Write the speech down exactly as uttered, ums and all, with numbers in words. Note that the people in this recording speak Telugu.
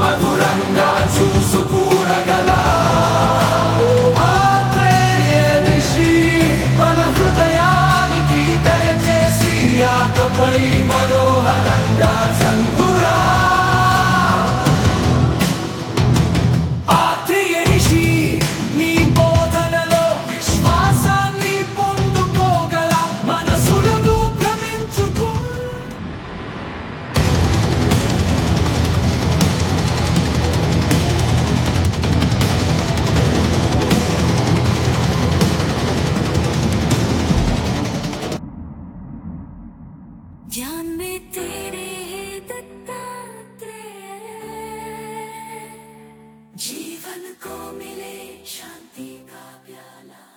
మధురంగా చూసుకూడగల ఆత్రేయ ఋషి మన హృదయానికి దయచేసి ఆకపై మనోహరంగా చంపురా. ఆత్రేయ ఋషి నీ బోధనలో విశ్వాసాన్ని పొందుకోగల మనసులను భ్రమించుకో. ज्ञान में तेरे दत्तात्रेय, जीवन को मिले शांति का प्याला.